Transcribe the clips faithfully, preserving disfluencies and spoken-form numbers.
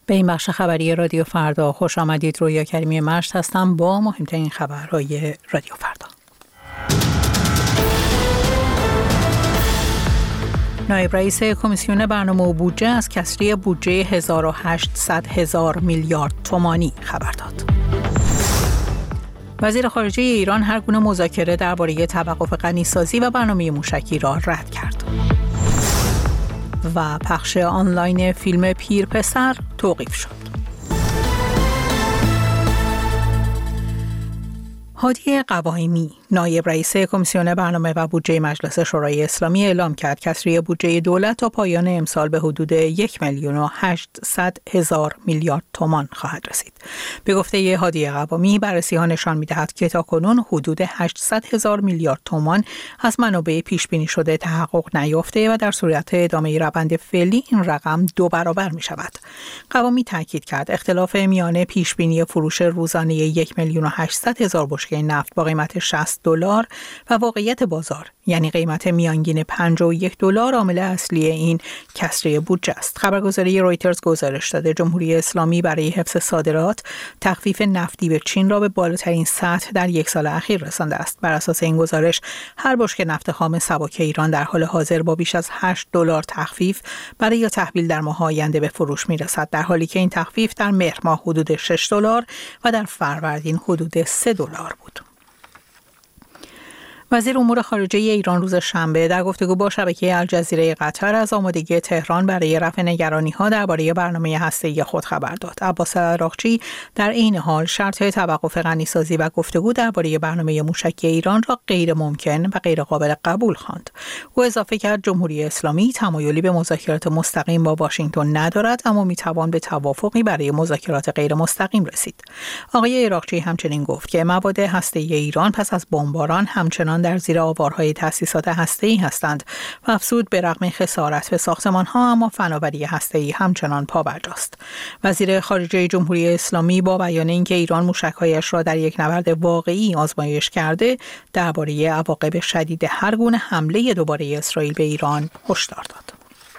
به این بخش خبری رادیو فردا خوش آمدید. رویا کریمی مشت هستم با مهمترین خبرهای رادیو فردا. نایب رئیس کمیسیون برنامه و بودجه از کسری بودجه هزار و هشتصد هزار میلیارد تومانی خبر داد. وزیر خارجه ایران هر گونه مذاکره درباره توقف غنیسازی و برنامه موشکی را رد کرد. و پخش آنلاین فیلم پیر پسر توقیف شد. هادی قوایمی نایب رئیس کمیسیون برنامه و بودجه مجلس شورای اسلامی اعلام کرد کسری بودجه دولت تا پایان امسال به حدود یک میلیون و هشتصد هزار میلیارد تومان خواهد رسید. به گفته هادی قوایمی بررسی‌ها نشان می‌دهد که تاکنون حدود هشتصد هزار میلیارد تومان از منابع پیش بینی شده تحقق نیافته و در صورت ادامه روند فعلی این رقم دو برابر می‌شود. قوایمی تاکید کرد اختلاف میان پیش بینی فروش روزانه یک میلیون و هشتصد هزار بشکه نفت با قیمت شصت دلار و واقعیت بازار یعنی قیمت میانگین پنجاه و یک دلار عامل اصلی این کسری بودجه است. خبرگزاری رویترز گزارش داده جمهوری اسلامی برای حفظ صادرات تخفیف نفتی به چین را به بالاترین سطح در یک سال اخیر رسانده است. بر اساس این گزارش هر بشکه نفت خام سبک ایران در حال حاضر با بیش از هشت دلار تخفیف برای تحویل در ماه آینده به فروش میرسد، در حالی که این تخفیف در مهر ماه حدود شش دلار و در فروردین حدود سه دلار بود. وزیر امور خارجه ایران روز شنبه در گفتگو با شبکه الجزیره قطر از آمادگی تهران برای رفع نگرانی‌ها درباره برنامه هسته‌ای خود خبر داد. عباس عراقچی در عین حال شرط توقف غنیسازی و گفتگو درباره برنامه موشکی ایران را غیر ممکن و غیر قابل قبول خواند. او اضافه کرد جمهوری اسلامی تمایلی به مذاکرات مستقیم با واشنگتن ندارد، اما می‌توان به توافقی برای مذاکرات غیر مستقیم رسید. آقای عراقچی همچنین گفت که مواد هسته‌ای ایران پس از بمباران همچنان در زیر آوارهای تأسیسات هسته‌ای هستند و افزود به رغم خسارت به ساختمان‌ها اما فناوری هسته‌ای همچنان پابرجاست. وزیر خارجه جمهوری اسلامی با بیان اینکه ایران موشک‌هایش را در یک نبرد واقعی آزمایش کرده درباره عواقب شدید هر گونه حمله دوباره اسرائیل به ایران هشدار داد.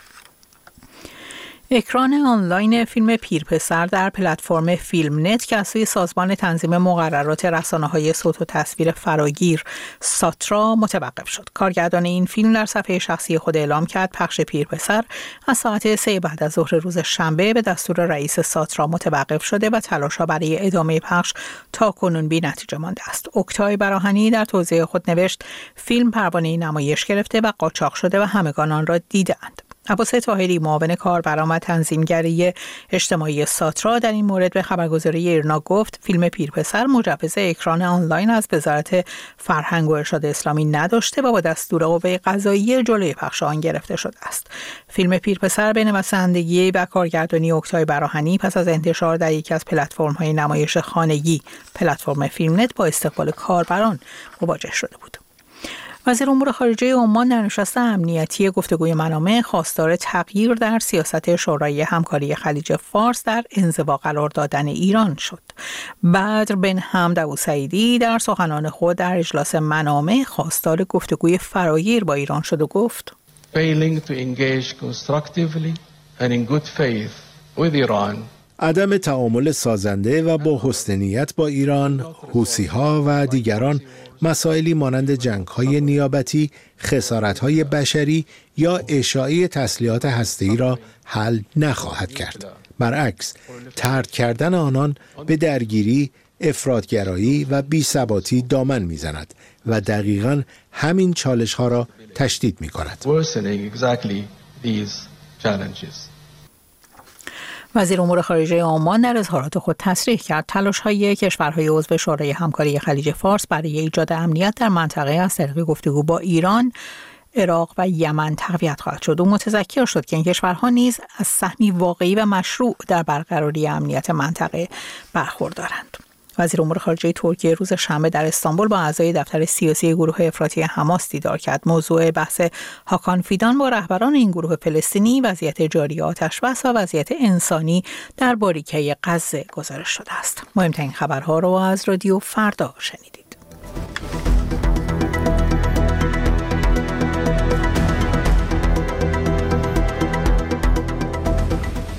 اکران آنلاین فیلم پیر پسر در پلتفرم فیلم نت که از سوی سازمان تنظیم مقررات رسانه‌های صوت و تصویر فراگیر ساترا متوقف شد. کارگردان این فیلم در صفحه شخصی خود اعلام کرد پخش پیر پسر از ساعت سه بعد از ظهر روز شنبه به دستور رئیس ساترا متوقف شده و تلاش‌ها برای ادامه پخش تا کنون بی نتیجه مانده است. اکتای براهنی در توضیح خود نوشت فیلم پروانه نمایش گرفته و قاچاق شده و همگان آن را دیدند. عباس طاهری معاون کاربران و تنظیمگری اجتماعی ساترا در این مورد به خبرگزاری ایرنا گفت فیلم پیر پسر مجوز اکران آنلاین از وزارت فرهنگ و ارشاد اسلامی نداشته و با دستور قوه قضاییه جلوی پخش آن گرفته شده است. فیلم پیر پسر به نویسندگی و کارگردانی اکتای براهنی پس از انتشار در یکی از پلتفرم‌های نمایش خانگی پلتفرم فیلم نت با استقبال کاربران مواجه شده بود. وزیر امور خارجه عمان در نشست امنیتی گفتگوی منامه خواستار تغییر در سیاست شورای همکاری خلیج فارس در انزوا قرار دادن ایران شد. بدر بن حمد ابوسعیدی در سخنان خود در اجلاس منامه خواستار گفتگوی فراگیر با ایران شد و گفت Failing to engage constructively and in good faith with Iran عدم تعامل سازنده و با حسن نیت با ایران، حوثی‌ها و دیگران مسائلی مانند جنگ‌های نیابتی، خسارت‌های بشری یا اشاعه تسلیحات هسته‌ای را حل نخواهد کرد. برعکس، طرد کردن آنان به درگیری، افراط‌گرایی و بی‌ثباتی دامن می‌زند و دقیقاً همین چالش‌ها را تشدید می‌کند. وزیر امور خارجه عمان در اظهارات خود تصریح کرد تلاش‌های کشورهای عضو شورای همکاری خلیج فارس برای ایجاد امنیت در منطقه از طریق گفتگو با ایران، عراق و یمن تقویت خواهد شد. او متذکر شد که این کشورها نیز از سهمی واقعی و مشروع در برقراری امنیت منطقه برخوردارند. وزیر امور خارجه ترکیه روز شنبه در استانبول با اعضای دفتر سیاسی گروه افراطی حماس دیدار کرد. موضوع بحث هاکان فیدان با رهبران این گروه فلسطینی وضعیت جاری آتش بس و وضعیت انسانی در باریکه غزه گزارش شده است. مهمترین خبرها را از رادیو فردا شنیدید.